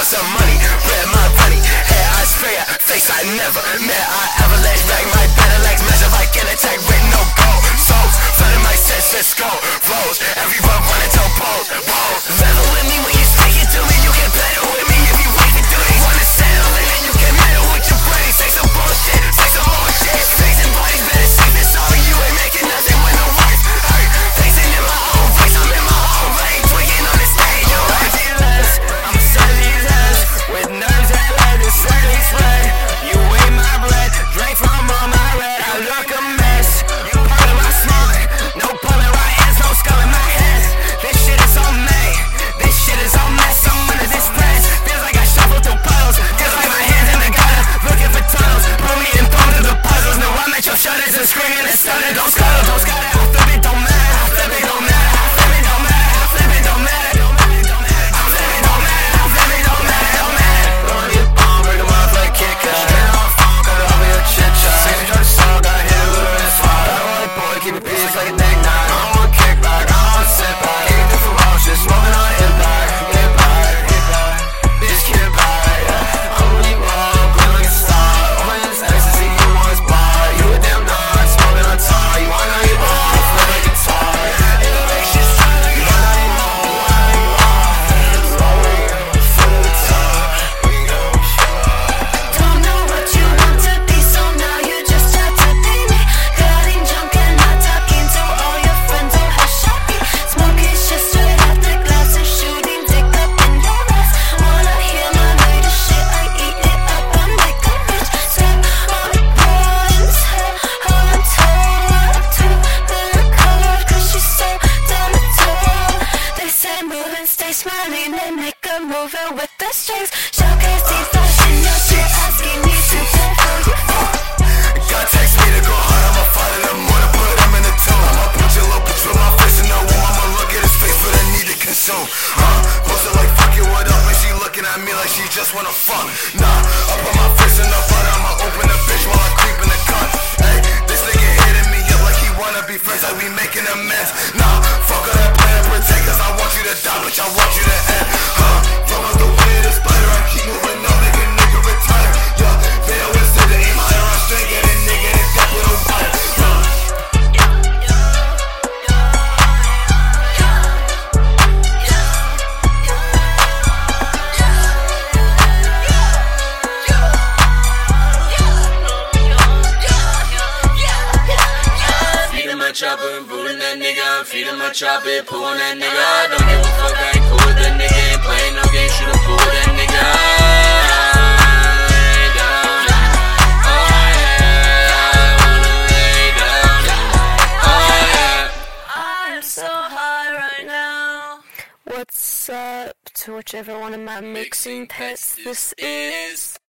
some money, red my bunny, hair I spray her, face I never met. I avalanche back my better legs, measure like an attack with no goal. Souls, flooding my senses, go, rose, everyone wanted to pose, whoa. Level with me when you speak it to me, you can battle with me if you wait to do it. Wanna settle in and you can meddle with your brain, say some bullshit, say some more shit. Facing bodies better safe than sorry, you ain't making nothing with no words. Hey, facing in my own voice, I'm in my own lane, tweaking on the stage, yo. I'm certainly less, with nerves that let the certainly spread. You ate my breath, drank from all my red, I look a mess. You part of my smoke, no pulling my hands, no skull in my head. This shit is all made, this shit is all mess, I'm under this press. Feels like I shuffle through puddles, feels like my hands in the gutter, looking for tunnels. Put me in thrown to the puzzles, now I'm at your shutters and screaming and stunning. Don't scuttle, don't scutter, I flip it, don't matter, I flip it, don't matter, I flip it, don't matter, I flip it, don't matter. Keep it peace like a neck knot. I don't wanna kick back, I don't wanna sit back. Keep it ferocious, smoking on impact. Bitch, get back, yeah. I'm really wrong, green like a star. Over in this ecstasy, you want this bar. You a damn nut, smoking on tar. You wanna know you wrong, flip like a guitar. It makes you strong, you wanna know you wrong. Foot at the top, we go sure. Don't know what you want to be, so now you just try to be me. Getting drunk and not talking to all your friends who have shot me. Smoking shit straight out the glass and shooting dick up in your ass. Wanna hear my latest shit, I eat it up and make a bitch step on the bones. I'm told what to the code, cause she's so damn told. They say move and stay smiling, they make a move and with the strings. Showcase these flashing your shit, asking me to pay for your phone. God text me to go hard, I'ma fight in the morning, put him in the tomb. I'ma put your little bitch with my fist in the womb. I'ma look at his face for the need to consume. Posted like fuck it, what up? And she looking at me like she just wanna fuck. Nah, I put my fist in the butt, I'ma open the bitch while I creep in the cunt. Hey, this nigga hitting me up like he wanna be friends, like we making a mess. Nah, fuck all that plan, pretend, cause I want you to die, bitch, I want you to end. From out the way to the spider, I keep moving on, make a nigga retire. Yeah, they always say they aim higher, I'm straight, get a nigga and got with a wire. Chopper and booting that nigga, I'm feeding my chopper, pulling that nigga. I don't give a fuck, I ain't cool with that nigga, ain't playing no game, shoot a pool with that nigga. Lay down. Oh yeah, I wanna lay down. Oh yeah. I'm so high right now. What's up to whichever one of my mixing pets this is?